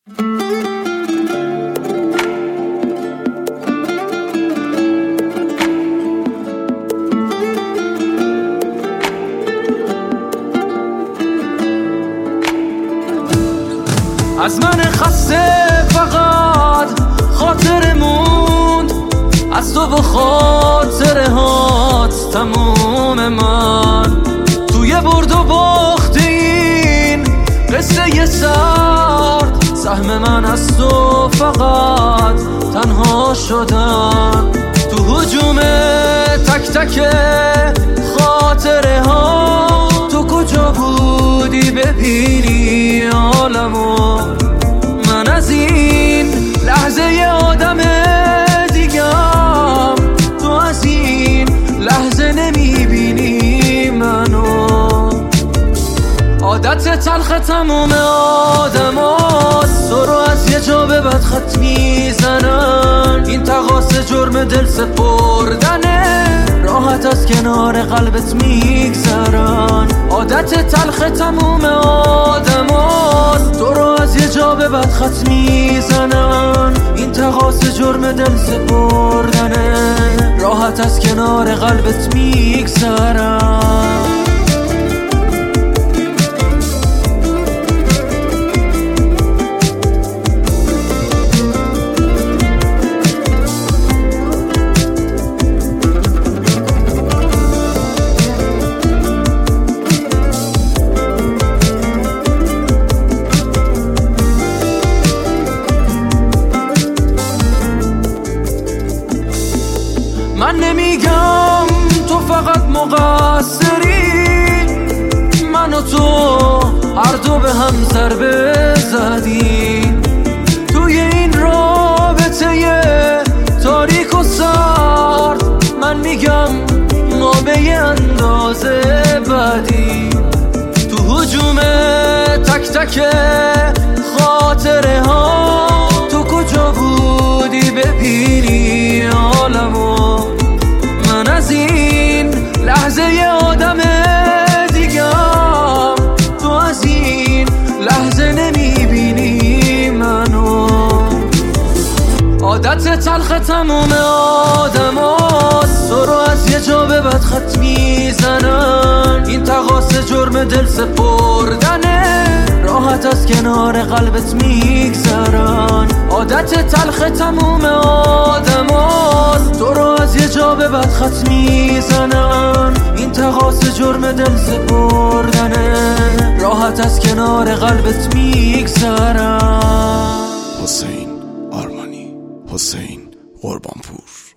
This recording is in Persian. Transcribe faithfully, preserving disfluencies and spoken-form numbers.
از من خسته فقط خاطر موند، از تو و خاطره هات تموم من. توی برد و باخت این قصه یه سرد، سهم من از تو فقط تنها شدن. تو هجوم تک تک خاطره ها، تو کجا بودی ببینی عالمو؟ من از این لحظه ی آدم دیگم، تو از این لحظه نمیبینی منو. عادت تلخ تموم آدم هاست، تو رو از یه جا به بد خط میزنن. این تقاص جرم دل سپردنه، راحت از کنار قلبت میگذرن. عادت تلخ تموم آدم هاست، تو رو از یه جا به بد خط میزنن. این تقاص جرم دل سپردنه، راحت از کنار قلبت میگذرن. من نمیگم تو فقط مقصری، من و تو هر دو به هم ضربه زدیم. توی این رابطه تاریک و سرد، من میگم ما به یه اندازه بدی. تو هجوم تک تک خاطره ها، تو کجا بودی ببینی عالمو؟ من از این لحظه ی آدم دیگم، تو از این لحظه نمیبینی منو. عادت تلخ تموم آدم هاست، تو رو از یه جا به بد خط میزنن. این تقاص جرم دل سپردنه، راحت از کنار قلبت میگذرن. عادت تلخ تموم آدم هاست، تو رو از یه جا به بد خط میزنن. این تقاص جرم دل سپردنه، راحت از کنار قلبت میگذرن. حسین آرمانی، حسین قربانپور.